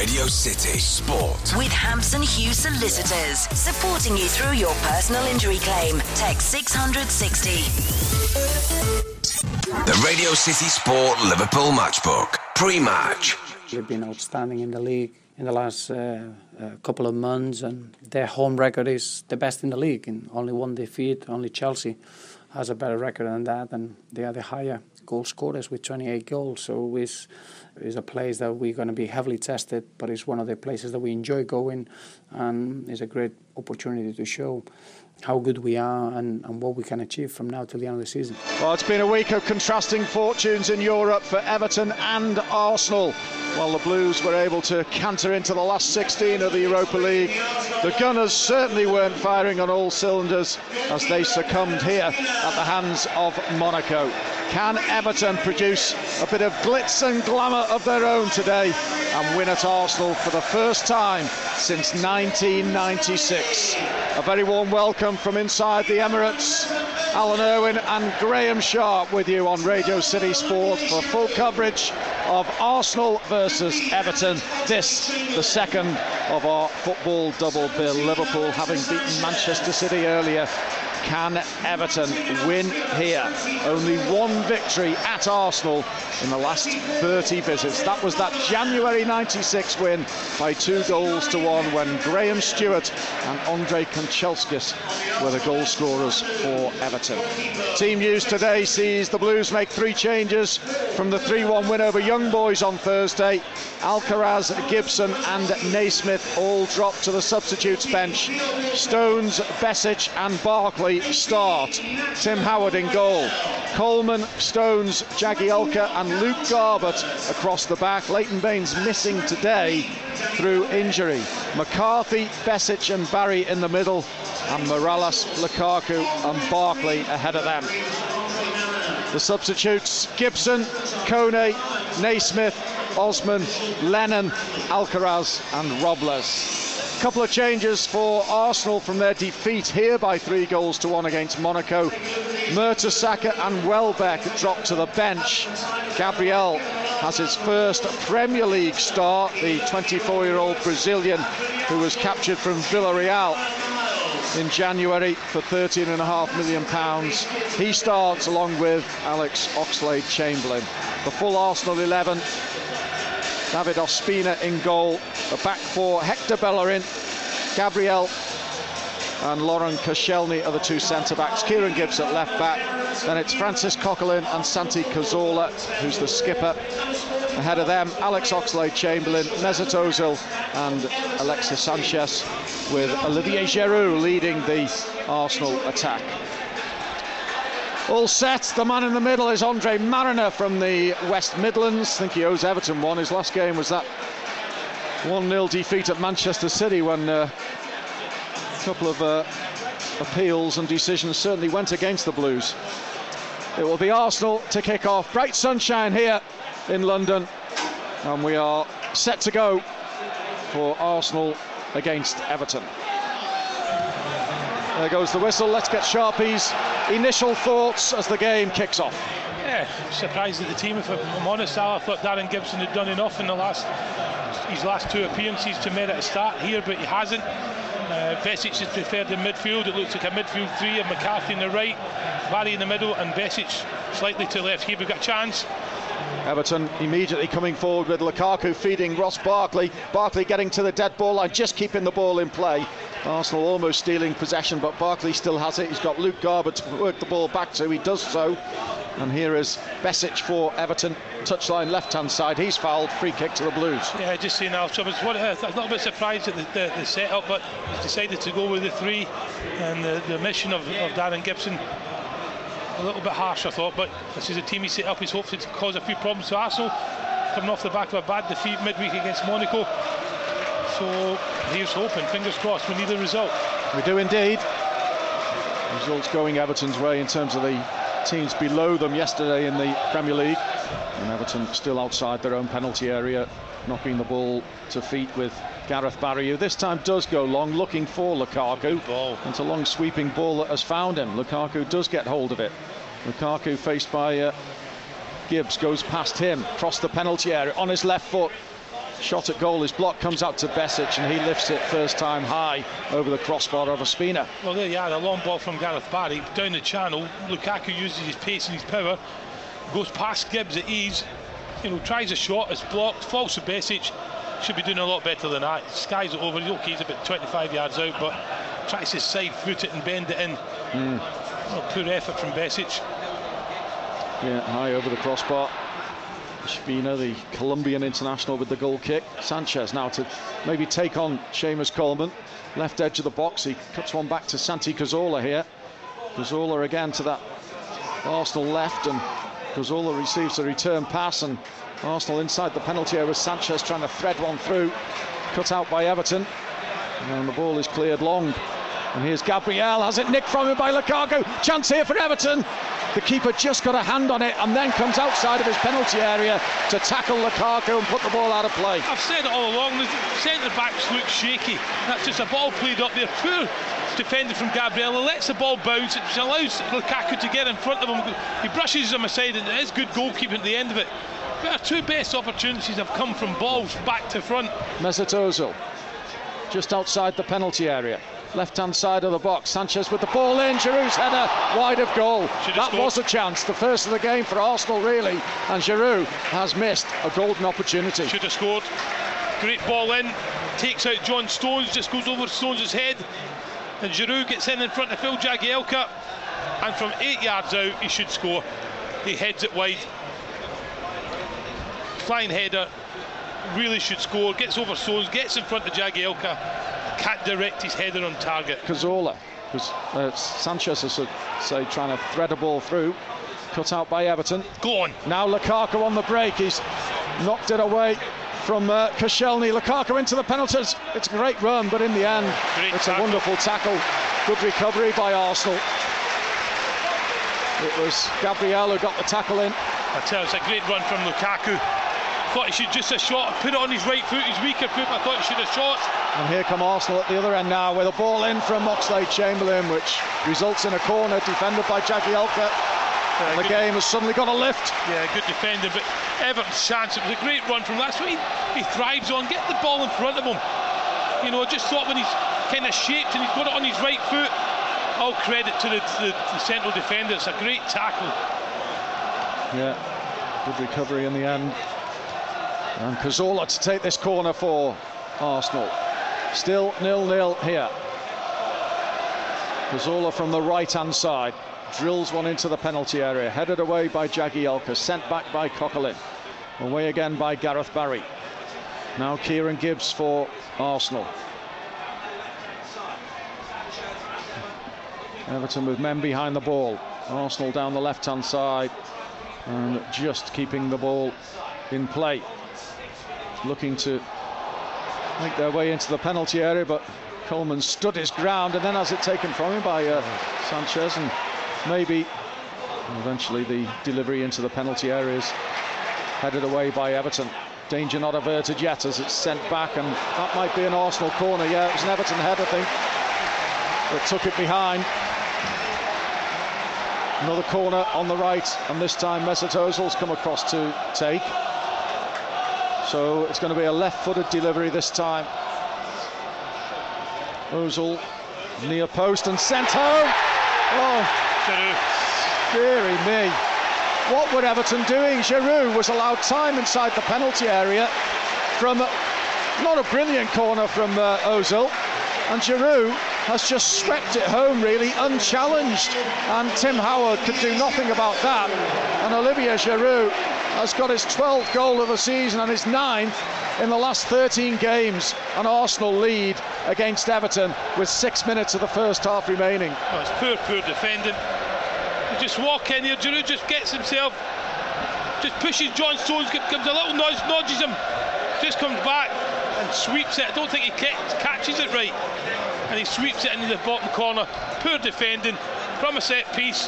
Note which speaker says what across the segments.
Speaker 1: Radio City Sport.
Speaker 2: With Hampson Hughes Solicitors, supporting you through your personal injury claim. Text 660.
Speaker 1: The Radio City Sport Liverpool Matchbook. Pre-match.
Speaker 3: They've been outstanding in the league in the last couple of months, and their home record is the best in the league. In only one defeat, only Chelsea has a better record than that, and they are the higher goal scorers with 28 goals. So it's a place that we're going to be heavily tested, but it's one of the places that we enjoy going, and it's a great opportunity to show how good we are and what we can achieve from now till the end of the season.
Speaker 4: Well, it's been a week of contrasting fortunes in Europe for Everton and Arsenal. While the Blues were able to canter into the last 16 of the Europa League, the Gunners certainly weren't firing on all cylinders as they succumbed here at the hands of Monaco. Can Everton produce a bit of glitz and glamour of their own today and win at Arsenal for the first time since 1996? A very warm welcome from inside the Emirates. Alan Irwin and Graham Sharp with you on Radio City Sport for full coverage of Arsenal versus Everton. This, the second of our football double bill. Liverpool having beaten Manchester City earlier. Can Everton win here? Only one victory at Arsenal in the last 30 visits. That was that January 96 win by 2-1 when Graham Stewart and Andrei Kanchelskis were the goal scorers for Everton. Team news today sees the Blues make 3 changes from the 3-1 win over Young Boys on Thursday. Alcaraz, Gibson and Naismith all drop to the substitutes bench. Stones, Besic and Barkley start. Tim Howard in goal. Coleman, Stones, Jagielka and Luke Garbett across the back. Leighton Baines missing today through injury. McCarthy, Besic and Barry in the middle, and Morales, Lukaku and Barkley ahead of them. The substitutes: Gibson, Kone, Naismith, Osman, Lennon, Alcaraz and Robles. Couple of changes for Arsenal from their defeat here by 3-1 against Monaco. Mertesacker and Welbeck dropped to the bench. Gabriel has his first Premier League start, the 24-year-old Brazilian who was captured from Villarreal in January for £13.5 million. He starts along with Alex Oxlade-Chamberlain. The full Arsenal 11: David Ospina in goal. The back 4: Hector Bellerin, Gabriel and Laurent Koscielny are the 2 centre-backs. Kieran Gibbs at left-back. Then it's Francis Coquelin and Santi Cazorla, who's the skipper. Ahead of them, Alex Oxlade-Chamberlain, Mesut Ozil and Alexis Sanchez, with Olivier Giroud leading the Arsenal attack. All set. The man in the middle is Andre Mariner from the West Midlands. I think he owes Everton one. His last game was that 1-0 defeat at Manchester City when a couple of appeals and decisions certainly went against the Blues. It will be Arsenal to kick off. Bright sunshine here in London, and we are set to go for Arsenal against Everton. There goes the whistle. Let's get Sharpie's initial thoughts as the game kicks off.
Speaker 5: Yeah, surprised at the team. If I'm honest, I thought Darren Gibson had done enough in his last 2 appearances to merit a start here, but he hasn't. Besic is preferred in midfield. It looks like a midfield 3 of McCarthy on the right, Barry in the middle and Besic slightly to the left. Here we've got a chance.
Speaker 4: Everton immediately coming forward with Lukaku feeding Ross Barkley. Barkley getting to the dead ball line, just keeping the ball in play. Arsenal almost stealing possession, but Barkley still has it. He's got Luke Garbett to work the ball back to. He does so. And here is Besic for Everton. Touchline left-hand side. He's fouled. Free kick to the Blues.
Speaker 5: Yeah, just seeing now. So I was a little bit surprised at the setup, but he's decided to go with the 3. And the mission of Darren Gibson, a little bit harsh, I thought, but this is a team he set up. He's hoped to cause a few problems to Arsenal, coming off the back of a bad defeat midweek against Monaco. So here's hoping, fingers crossed, we need a result.
Speaker 4: We do indeed. Results going Everton's way in terms of the teams below them yesterday in the Premier League. And Everton still outside their own penalty area, knocking the ball to feet with Gareth Barry, who this time does go long, looking for Lukaku. It's a long sweeping ball that has found him. Lukaku does get hold of it. Lukaku faced by Gibbs, goes past him, across the penalty area, on his left foot. shot at goal is blocked, comes out to Besic, and he lifts it first time high over the crossbar of Ospina.
Speaker 5: Well, there you are, a long ball from Gareth Barry down the channel. Lukaku uses his pace and his power, goes past Gibbs at ease, tries a shot, it's blocked, falls to Besic. Should be doing a lot better than that. Skies it over. Okay, he's about 25 yards out, but tries to side foot it and bend it in. Poor effort from Besic.
Speaker 4: Yeah, high over the crossbar. Ospina, the Colombian international, with the goal kick. Sanchez now to maybe take on Seamus Coleman. Left edge of the box, he cuts one back to Santi Cazorla here. Cazorla again to that Arsenal left, and Cazorla receives a return pass, and Arsenal inside the penalty area with Sanchez trying to thread one through. Cut out by Everton, and the ball is cleared long. And here's Gabriel, has it nicked from him by Lukaku. Chance here for Everton. The keeper just got a hand on it and then comes outside of his penalty area to tackle Lukaku and put the ball out of play.
Speaker 5: I've said it all along, the centre-backs look shaky. That's just a ball played up there. Poor defended from Gabriel. He lets the ball bounce, which allows Lukaku to get in front of him. He brushes him aside, and it is good goalkeeping at the end of it. But our two best opportunities have come from balls back to front.
Speaker 4: Mesut Ozil just outside the penalty area, left-hand side of the box. Sanchez with the ball in, Giroud's header wide of goal. That was a chance, the first of the game for Arsenal really, and Giroud has missed a golden opportunity.
Speaker 5: Should have scored. Great ball in, takes out John Stones, just goes over Stones' head, and Giroud gets in front of Phil Jagielka, and from 8 yards out he should score. He heads it wide. Flying header, really should score, gets over Stones, gets in front of Jagielka, can't direct his header on target.
Speaker 4: Cazorla, Sanchez is trying to thread a ball through, cut out by Everton.
Speaker 5: Go on.
Speaker 4: Now Lukaku on the break, he's knocked it away from Koscielny. Lukaku into the penalties. It's a great run, but in the end, it's a wonderful tackle. Good recovery by Arsenal. It was Gabriel who got the tackle in.
Speaker 5: I tell you, it's a great run from Lukaku. Thought he should just have shot, put it on his right foot, his weaker foot. I thought he should have shot.
Speaker 4: And here come Arsenal at the other end now with a ball in from Oxlade-Chamberlain, which results in a corner defended by Jagielka. And the game has suddenly got a lift.
Speaker 5: Yeah, good defender, but Everton's chance, it was a great run from him. That's what he thrives on. Get the ball in front of him. I just thought when he's kind of shaped and he's got it on his right foot, all credit to the central defender. It's a great tackle.
Speaker 4: Yeah, good recovery in the end. And Cazorla to take this corner for Arsenal. Still 0-0 here. Cazorla from the right-hand side drills one into the penalty area, headed away by Jagielka, sent back by Coquelin, away again by Gareth Barry. Now Kieran Gibbs for Arsenal. Everton with men behind the ball. Arsenal down the left-hand side and just keeping the ball in play. Looking to make their way into the penalty area, but Coleman stood his ground and then has it taken from him by Sanchez, and maybe eventually the delivery into the penalty area is headed away by Everton. Danger not averted yet as it's sent back, and that might be an Arsenal corner. Yeah, it was an Everton head, I think, that took it behind. Another corner on the right, and this time Mesut Ozil's come across to take. So it's going to be a left-footed delivery this time. Ozil near post and sent home. Oh, dearie me. What were Everton doing? Giroud was allowed time inside the penalty area from not a brilliant corner from Ozil, and Giroud has just swept it home really unchallenged, and Tim Howard could do nothing about that. And Olivier Giroud has got his 12th goal of the season and his 9th in the last 13 games. An Arsenal lead against Everton with 6 minutes of the first half remaining.
Speaker 5: Oh, it's poor defending. You just walk in here, Giroud just gets himself, just pushes John Stones, gives a little nudge, nudges him, just comes back and sweeps it. I don't think he catches it right, and he sweeps it into the bottom corner. Poor defending from a set piece.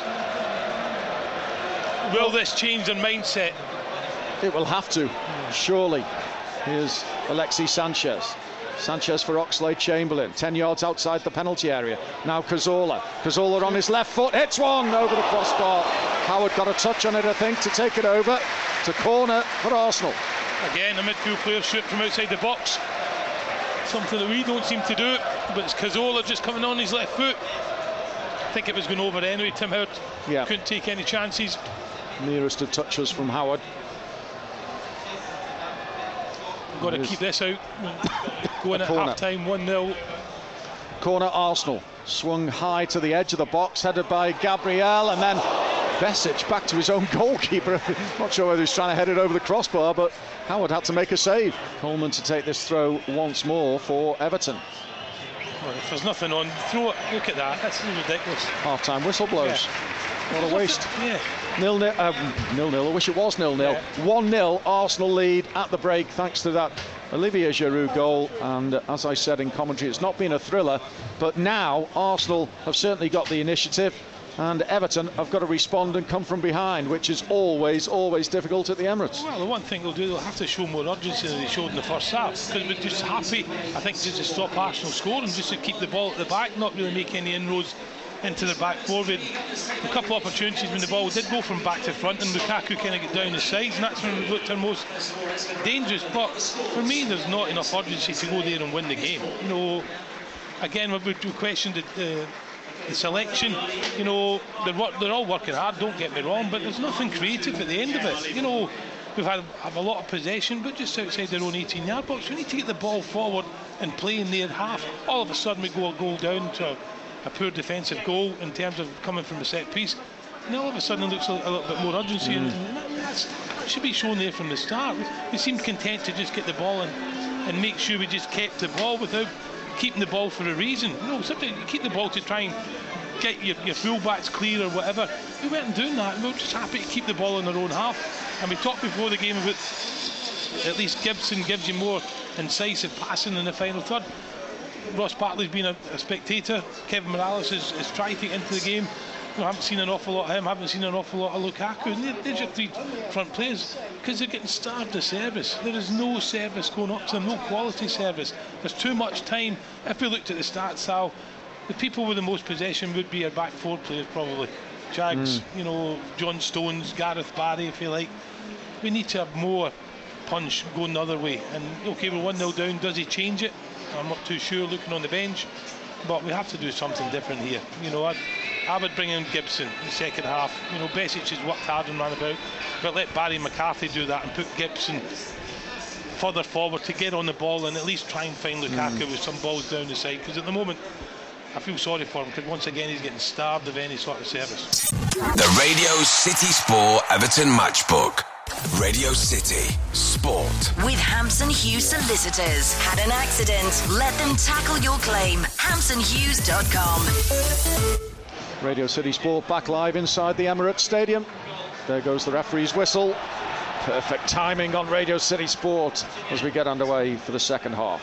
Speaker 5: Will this change their mindset?
Speaker 4: It will have to, surely. Here's Alexis Sanchez. Sanchez for Oxlade-Chamberlain, 10 yards outside the penalty area. Now Cazorla. Cazorla on his left foot, hits one over the crossbar. Howard got a touch on it, I think, to take it over to corner for Arsenal.
Speaker 5: Again, a midfield player shoot from outside the box. Something that we don't seem to do, but it's Cazorla just coming on his left foot. I think it was going over anyway. Tim Howard couldn't take any chances.
Speaker 4: Nearest to touches from Howard.
Speaker 5: Got to keep this out. Going at half time, 1-0.
Speaker 4: Corner Arsenal. Swung high to the edge of the box, headed by Gabriel, and then Besic back to his own goalkeeper. Not sure whether he's trying to head it over the crossbar, but Howard had to make a save. Coleman to take this throw once more for Everton.
Speaker 5: Well, if there's nothing on, throw it. Look at that. That's ridiculous.
Speaker 4: Half-time whistle blows.
Speaker 5: Yeah.
Speaker 4: What a waste.
Speaker 5: Yeah.
Speaker 4: 0-0. 0-0. I wish it was 0-0.
Speaker 5: Yeah.
Speaker 4: 1-0 Arsenal lead at the break thanks to that Olivier Giroud goal, and as I said in commentary, it's not been a thriller, but now Arsenal have certainly got the initiative and Everton have got to respond and come from behind, which is always difficult at the Emirates.
Speaker 5: Well, the one thing they'll do, they'll have to show more urgency than they showed in the first half, because we're just happy, I think, just to stop Arsenal scoring, just to keep the ball at the back, not really make any inroads into the back four. We had a couple of opportunities when the ball did go from back to front and Lukaku kind of get down the sides, and that's when we looked our most dangerous. But for me, there's not enough urgency to go there and win the game. You know, again, we questioned the selection. You know, they're all working hard, don't get me wrong, but there's nothing creative at the end of it. You know, we've have a lot of possession, but just outside their own 18-yard box. We need to get the ball forward and play in their half. All of a sudden we go a goal down to a poor defensive goal in terms of coming from a set piece, and all of a sudden it looks a little bit more urgency, and that should be shown there from the start. We seemed content to just get the ball and make sure we just kept the ball without keeping the ball for a reason. No, sometimes you keep the ball to try and get your full-backs clear or whatever. We weren't doing that. We were just happy to keep the ball in their own half. And we talked before the game about at least Gibson gives you more incisive passing in the final third. Ross Barkley's been a spectator. Kevin Morales has tried to get into the game. I haven't seen an awful lot of him, haven't seen an awful lot of Lukaku. And there's your three front players, because they're getting starved of service. There is no service going up to them, no quality service. There's too much time. If we looked at the stats, Sal, the people with the most possession would be our back four players probably. Jags, you know, John Stones, Gareth Barry, if you like. We need to have more punch going the other way. And okay, we're 1-0 down. Does he change it? I'm not too sure looking on the bench, but we have to do something different here. You know, I would bring in Gibson in the second half. You know, Besic has worked hard and ran about, but let Barry McCarthy do that and put Gibson further forward to get on the ball and at least try and find Lukaku with some balls down the side, because at the moment I feel sorry for him, because once again he's getting starved of any sort of service.
Speaker 1: The Radio City Sport Everton Matchbook. Radio City Sport.
Speaker 2: With Hampson Hughes Solicitors. Had an accident? Let them tackle your claim. HampsonHughes.com.
Speaker 4: Radio City Sport back live inside the Emirates Stadium. There goes the referee's whistle. Perfect timing on Radio City Sport as we get underway for the second half.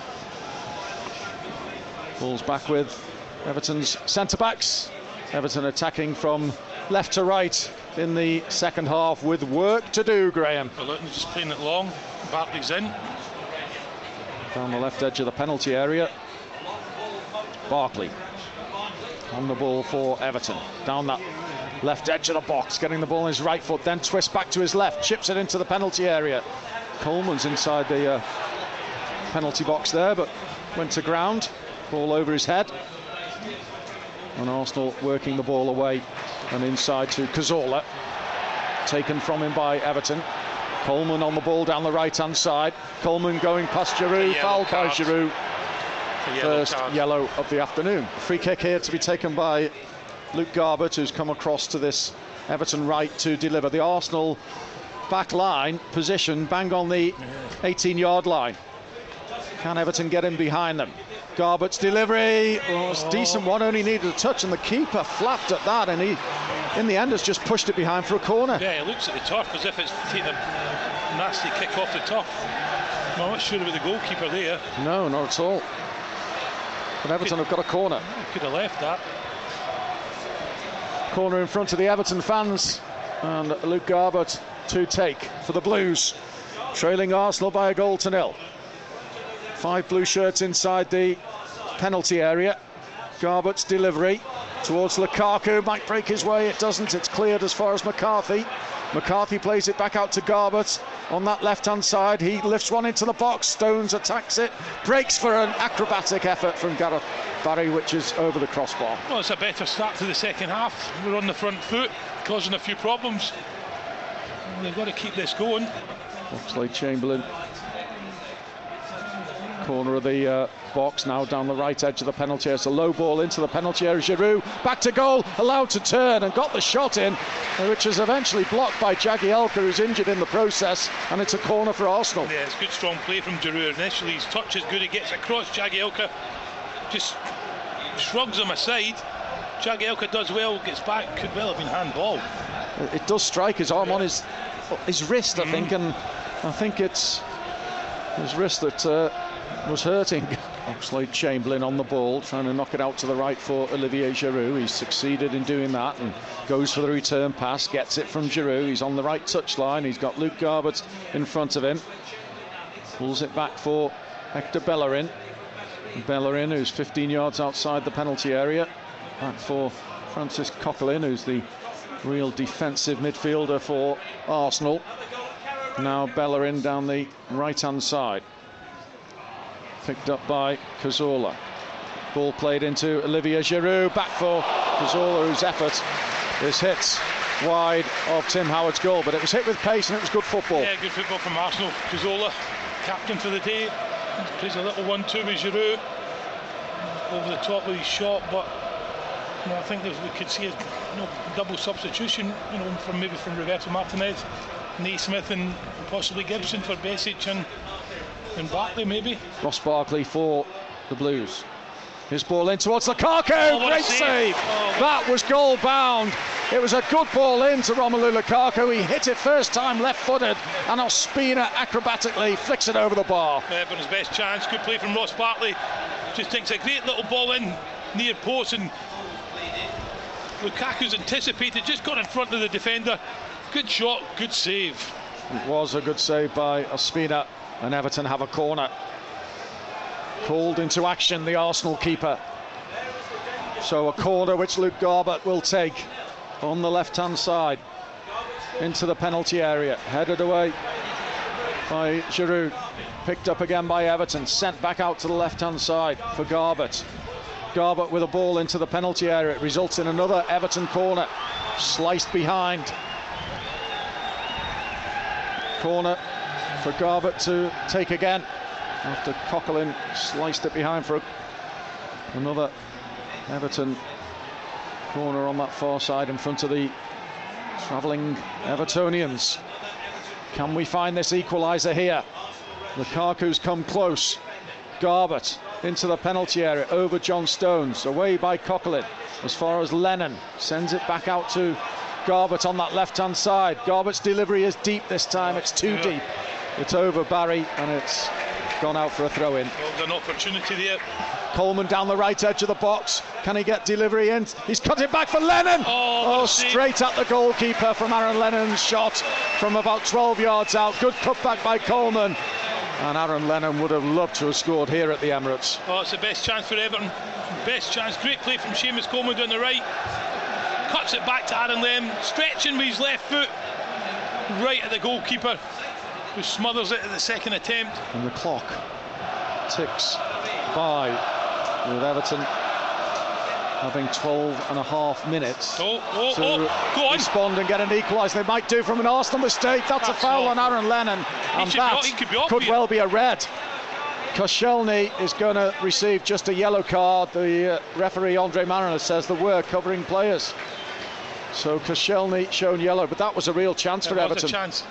Speaker 4: Ball's back with Everton's centre-backs. Everton attacking from left to right in the second half with work to do, Graham.
Speaker 5: Luton's just playing it long. Barkley's in.
Speaker 4: Down the left edge of the penalty area. Barkley on the ball for Everton. Down that left edge of the box, getting the ball on his right foot, then twists back to his left, chips it into the penalty area. Coleman's inside the penalty box there, but went to ground. Ball over his head. And Arsenal working the ball away and inside to Cazorla. Taken from him by Everton. Coleman on the ball down the right-hand side. Coleman going past Giroud, foul by Giroud. First yellow of the afternoon. Free kick here to be taken by Luke Garbett, who's come across to this Everton right to deliver. The Arsenal back line position bang on the 18-yard line. Can Everton get in behind them? Garbett's delivery, it's a decent one, only needed a touch, and the keeper flapped at that, and he in the end has just pushed it behind for a corner.
Speaker 5: Yeah, he looks at the turf as if it's taking a nasty kick off the turf. I'm not sure about the goalkeeper there.
Speaker 4: No, not at all. But Everton have got a corner.
Speaker 5: Could have left that.
Speaker 4: Corner in front of the Everton fans, and Luke Garbett to take for the Blues, trailing Arsenal by 1-0. 5 blue shirts inside the penalty area. Garbett's delivery towards Lukaku, might break his way, it doesn't, it's cleared as far as McCarthy. McCarthy plays it back out to Garbett. on that left-hand side. He lifts one into the box. Stones attacks it, breaks for an acrobatic effort from Gareth Barry, which is over the crossbar.
Speaker 5: Well, it's a better start to the second half. We're on the front foot, causing a few problems. They've got to keep this going.
Speaker 4: Oxlade-Chamberlain, corner of the box, now down the right edge of the penalty area. It's a low ball into the penalty area. Giroud back to goal, allowed to turn and got the shot in, which is eventually blocked by Jagielka, who's injured in the process, and it's a corner for Arsenal.
Speaker 5: Yeah, it's good strong play from Giroud. Initially his touch is good, he gets across. Jagielka just shrugs him aside. Jagielka does well, gets back, could well have been handball.
Speaker 4: It does strike his arm on his wrist, I think, and I think it's his wrist that was hurting. Oxlade-Chamberlain on the ball, trying to knock it out to the right for Olivier Giroud. He's succeeded in doing that and goes for the return pass, gets it from Giroud. He's on the right touchline. He's got Luke Garbutt in front of him. Pulls it back for Hector Bellerin. Bellerin, who's 15 yards outside the penalty area. Back for Francis Coquelin, who's the real defensive midfielder for Arsenal. Now Bellerin down the right-hand side. Picked up by Cazorla. Ball played into Olivier Giroud. Back for Cazorla, whose effort is hit wide of Tim Howard's goal. But it was hit with pace and it was good football.
Speaker 5: Yeah, good football from Arsenal. Cazorla, captain for the day. Plays a little 1-2 with Giroud. Over the top with his shot, but I think we could see a double substitution, from Roberto Martinez, Naismith and possibly Gibson for Besic and Barkley maybe. Ross
Speaker 4: Barkley for the Blues. His ball in towards Lukaku. Great save. That was goal bound. It was a good ball in to Romelu Lukaku. He hit it first time left-footed, and Ospina acrobatically flicks it over the bar.
Speaker 5: Yeah, but his best chance. Good play from Ross Barkley. Just thinks a great little ball in near post, and Lukaku's anticipated, just got in front of the defender. Good shot, good save.
Speaker 4: It was a good save by Ospina, and Everton have a corner. Called into action, the Arsenal keeper. So a corner which Luke Garbutt will take on the left-hand side into the penalty area. Headed away by Giroud. Picked up again by Everton. Sent back out to the left-hand side for Garbutt. Garbutt with a ball into the penalty area. It results in another Everton corner. Sliced behind. Corner for Garbutt to take again, after Coquelin sliced it behind for another Everton corner on that far side in front of the travelling Evertonians. Can we find this equaliser here? Lukaku's come close. Garbutt into the penalty area, over John Stones, away by Coquelin as far as Lennon, sends it back out to Garbutt on that left-hand side. Garbutt's delivery is deep this time, it's too deep. It's over Barry and it's gone out for a throw-in.
Speaker 5: Well, an opportunity there.
Speaker 4: Coleman down the right edge of the box. Can he get delivery in? He's cut it back for Lennon. Straight at the goalkeeper from Aaron Lennon's shot from about 12 yards out. Good cutback by Coleman. And Aaron Lennon would have loved to have scored here at the Emirates.
Speaker 5: Oh, it's the best chance for Everton. Best chance. Great play from Seamus Coleman down the right. Cuts it back to Aaron Lennon, stretching with his left foot right at the goalkeeper, who smothers it at the second attempt.
Speaker 4: And the clock ticks by, with Everton having 12 and a half minutes
Speaker 5: go on.
Speaker 4: Respond and get an equaliser. They might do from an Arsenal mistake. That's a foul on Aaron Lennon, and that could well be a red. Koscielny is going to receive just a yellow card. The referee Andre Mariner says there were covering players, so Koscielny shown yellow, but that was a real chance for Everton.
Speaker 5: A chance.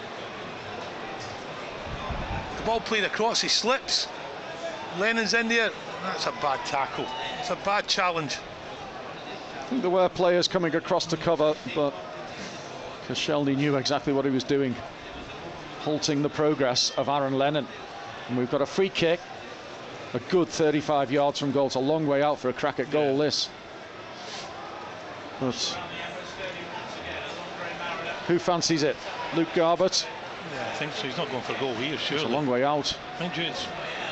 Speaker 5: The ball played across, he slips. Lennon's in there. That's a bad tackle. It's a bad challenge.
Speaker 4: I think there were players coming across to cover, but Koscielny knew exactly what he was doing, halting the progress of Aaron Lennon. And we've got a free kick, a good 35 yards from goal. It's a long way out for a crack at goal, this. But who fancies it? Luke Garbutt?
Speaker 5: Yeah, I think so. He's not going for goal here, surely.
Speaker 4: It's a long way out.
Speaker 5: I think it's...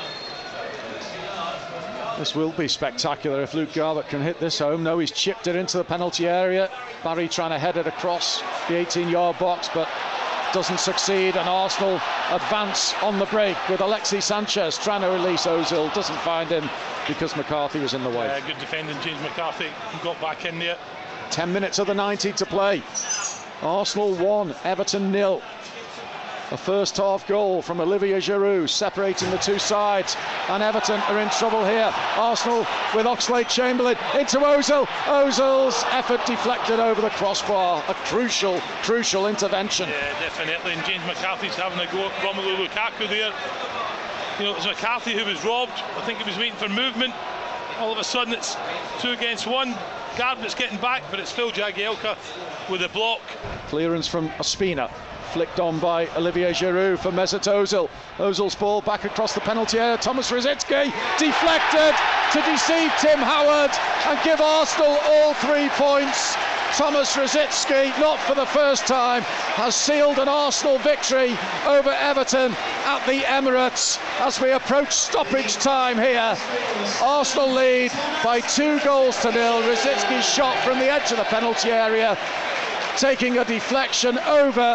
Speaker 4: This will be spectacular if Luke Garbutt can hit this home. No, he's chipped it into the penalty area. Barry trying to head it across the 18-yard box, but doesn't succeed, and Arsenal advance on the break with Alexis Sanchez trying to release Ozil, doesn't find him because McCarthy was in the way.
Speaker 5: Good defending, James McCarthy got back in there.
Speaker 4: 10 minutes of the 90 to play. Arsenal 1, Everton 0. A first half goal from Olivier Giroud separating the two sides, and Everton are in trouble here. Arsenal with Oxlade-Chamberlain into Ozil. Ozil's effort deflected over the crossbar. A crucial intervention.
Speaker 5: Yeah, definitely. And James McCarthy's having a go at Romelu Lukaku there. You know, it was McCarthy who was robbed. I think he was waiting for movement. All of a sudden it's 2 against 1. Garbutt's getting back, but it's Phil Jagielka with a block.
Speaker 4: Clearance from Ospina, flicked on by Olivier Giroud for Mesut Ozil. Ozil's ball back across the penalty area. Thomas Rosicky deflected to deceive Tim Howard and give Arsenal all 3 points. Thomas Rosicky, not for the first time, has sealed an Arsenal victory over Everton at the Emirates as we approach stoppage time here. Arsenal lead by 2 goals to 0. Rosicky's shot from the edge of the penalty area, taking a deflection over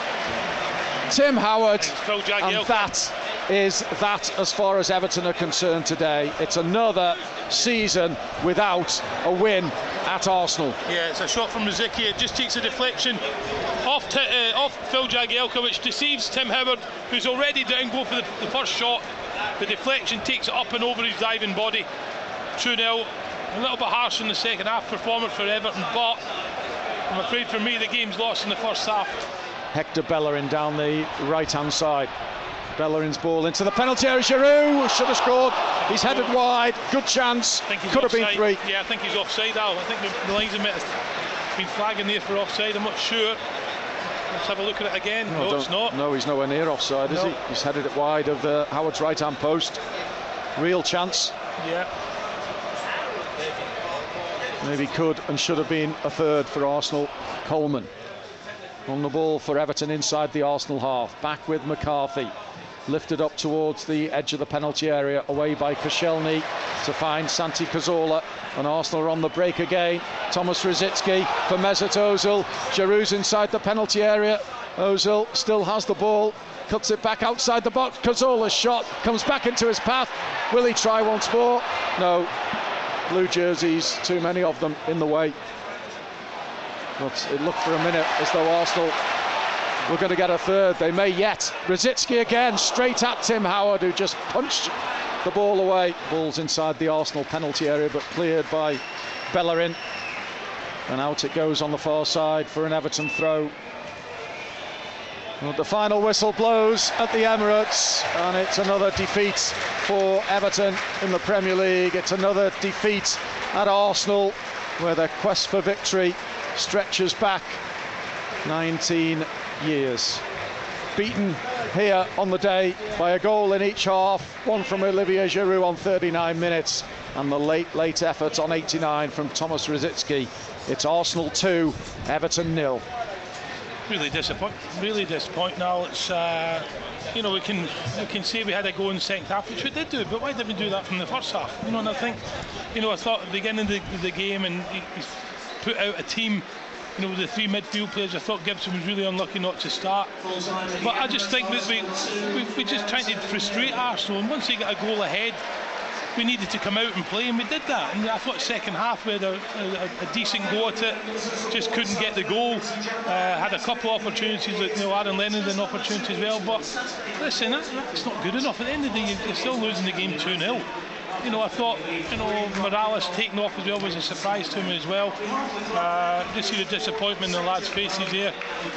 Speaker 4: Tim Howard, and that is that as far as Everton are concerned today. It's another season without a win at Arsenal.
Speaker 5: Yeah, it's a shot from Rosicky. It just takes a deflection off Phil Jagielka, which deceives Tim Howard, who's already down goal for the first shot. The deflection takes it up and over his diving body. 2-0. A little bit harsh in the second half performance for Everton, but I'm afraid for me the game's lost in the first half.
Speaker 4: Hector Bellerin down the right-hand side. Bellerin's ball into the penalty area. Giroud should have scored. He's headed wide. Good chance. Could have been 3.
Speaker 5: Yeah, I think he's offside, Al. I think the linesman has been flagging there for offside. I'm not sure. Let's have a look at it again. No, it's not.
Speaker 4: No, he's nowhere near offside, is he? He's headed it wide of Howard's right-hand post. Real chance.
Speaker 5: Yeah.
Speaker 4: Maybe could and should have been a third for Arsenal. Coleman on the ball for Everton inside the Arsenal half. Back with McCarthy. Lifted up towards the edge of the penalty area, away by Koscielny to find Santi Cazorla, and Arsenal are on the break again. Thomas Rosicky for Mesut Ozil. Giroud's inside the penalty area. Ozil still has the ball, cuts it back outside the box. Cazorla's shot comes back into his path. Will he try once more? No. Blue jerseys, too many of them in the way. But it looked for a minute as though Arsenal were going to get a third. They may yet. Rosicky again, straight at Tim Howard, who just punched the ball away. Ball's inside the Arsenal penalty area, but cleared by Bellerin. And out it goes on the far side for an Everton throw. Well, the final whistle blows at the Emirates, and it's another defeat for Everton in the Premier League. It's another defeat at Arsenal, where their quest for victory stretches back 19 years. Beaten here on the day by a goal in each half, one from Olivier Giroud on 39 minutes and the late effort on 89 from Thomas Rosicky. It's Arsenal 2, Everton 0.
Speaker 5: Really disappointing now. It's you know, we can say we had a go in the second half, which we did do, but why didn't we do that from the first half? You know, and I think, you know, I thought at the beginning of the game, and he put out a team, you know, with the 3 midfield players. I thought Gibson was really unlucky not to start, but I just think that we just tried to frustrate Arsenal, and once they got a goal ahead, we needed to come out and play, and we did that. And I thought second half we had a decent go at it, just couldn't get the goal. Had a couple of opportunities, like, you know, Aaron Lennon had an opportunity as well, but listen, that's not good enough. At the end of the day, you're still losing the game 2-0. You know, I thought, you know, Morales taking off as well was a surprise to me as well. Just see the disappointment in the lads' faces there.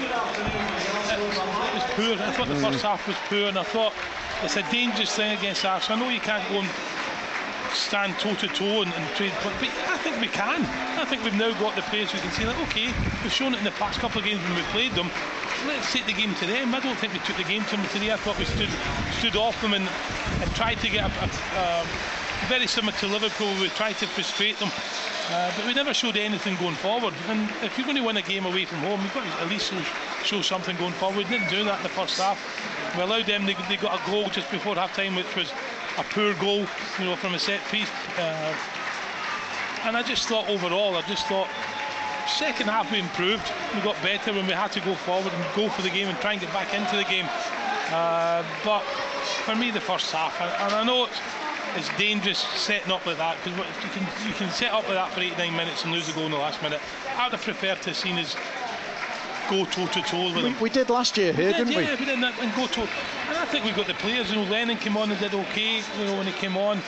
Speaker 5: It was poor. I thought the first half was poor, and I thought it's a dangerous thing against Arsenal. I know you can't go and stand toe-to-toe and trade, but I think we can. I think we've now got the players who can say, like, okay, we've shown it in the past couple of games when we played them, let's take the game to them. I don't think we took the game to them today. I thought we stood off them and tried to get a very similar to Liverpool. We tried to frustrate them, but we never showed anything going forward. And if you're going to win a game away from home, you've got to at least show something going forward. We didn't do that in the first half. We allowed them, they got a goal just before half time, which was a poor goal, you know, from a set piece. And I just thought overall, second half we improved. We got better when we had to go forward and go for the game and try and get back into the game. But for me, the first half, and I know it's dangerous setting up like that, because you can set up like that for 8-9 minutes and lose the goal in the last minute. I'd have preferred to have seen us go toe-to-toe with them.
Speaker 4: We did last year here, didn't we?
Speaker 5: Yeah, we did, and go toe. And I think we got the players. Lennon came on and did okay. When he came on,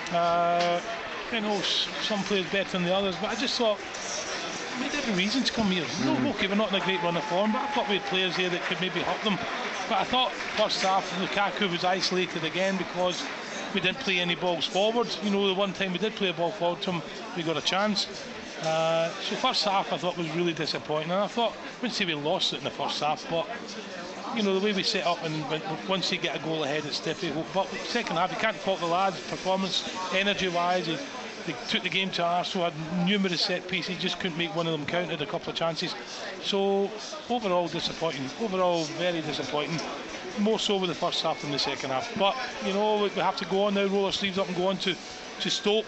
Speaker 5: some players better than the others. But I just thought we had every reason to come here. Okay, we're not in a great run of form, but I thought we had players here that could maybe hurt them. But I thought first half Lukaku was isolated again because we didn't play any balls forward. The one time we did play a ball forward to him, we got a chance. So first half I thought was really disappointing, and I wouldn't say we lost it in the first half, but the way we set up, and once you get a goal ahead it's difficult. But second half you can't fault the lads' performance, energy wise. They took the game to Arsenal, had numerous set pieces, just couldn't make one of them count, had a couple of chances. So overall disappointing, overall very disappointing, more so with the first half than the second half. But we have to go on now, roll our sleeves up and go on to Stoke.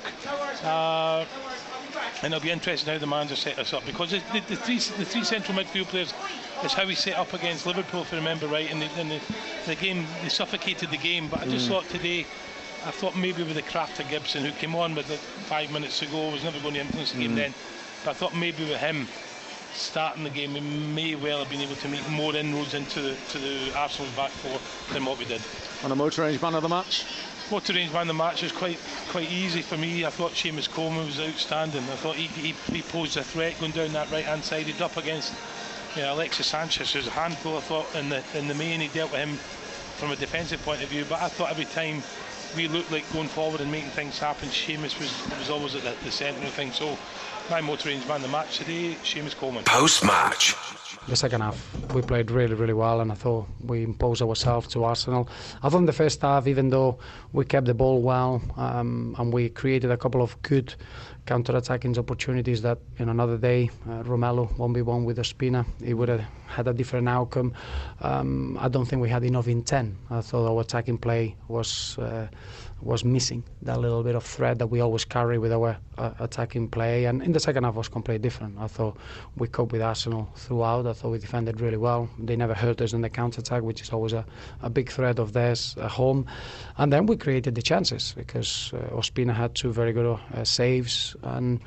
Speaker 5: And it'll be interesting how the manager set us up, because the three central midfield players is how we set up against Liverpool, if I remember right, and the game, they suffocated the game. But I just thought today, I thought maybe with the craft of Gibson, who came on with it 5 minutes ago, was never going to influence the game then, but I thought maybe with him starting the game we may well have been able to make more inroads into the Arsenal back four than what we did.
Speaker 4: On a Motor Range man of the match?
Speaker 5: Motor Range man of the match was quite easy for me. I thought Seamus Coleman was outstanding. I thought he posed a threat going down that right hand side. He'd up against Alexis Sanchez, who's a handful. I thought in the main he dealt with him from a defensive point of view, but I thought every time we looked like going forward and making things happen, Seamus was always at the centre of things. So my Motor Range man of the match today, Seamus Coleman.
Speaker 1: Post-match.
Speaker 3: The second half we played really, really well, and I thought we imposed ourselves to Arsenal. I thought in the first half, even though we kept the ball well, and we created a couple of good counter-attacking opportunities, that in another day Romelu 1v1 with Ospina, he would have had a different outcome. I don't think we had enough intent. I thought our attacking play was missing that little bit of threat that we always carry with our attacking play, and in the second half was completely different. I thought we coped with Arsenal throughout. I thought we defended really well. They never hurt us in the counter-attack, which is always a big threat of theirs at home. And then we created the chances, because Ospina had two very good saves, and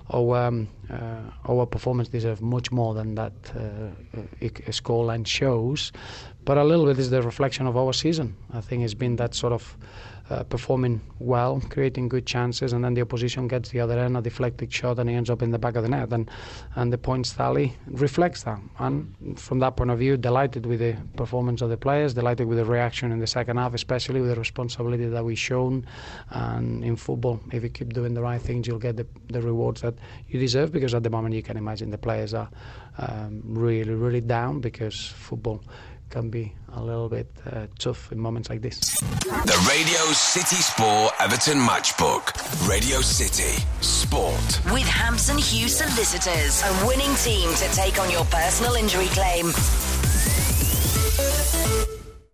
Speaker 3: our performance deserved much more than that scoreline shows. But a little bit is the reflection of our season. I think it's been that sort of performing well, creating good chances, and then the opposition gets the other end, a deflected shot, and he ends up in the back of the net, and the points tally reflects that. And from that point of view, delighted with the performance of the players, delighted with the reaction in the second half, especially with the responsibility that we've shown. And in football, if you keep doing the right things, you'll get the rewards that you deserve, because at the moment you can imagine the players are really, really down, because football can be a little bit tough in moments like this.
Speaker 1: The Radio City Sport Everton Matchbook. Radio City Sport.
Speaker 2: With Hampson Hughes Solicitors, a winning team to take on your personal injury claim.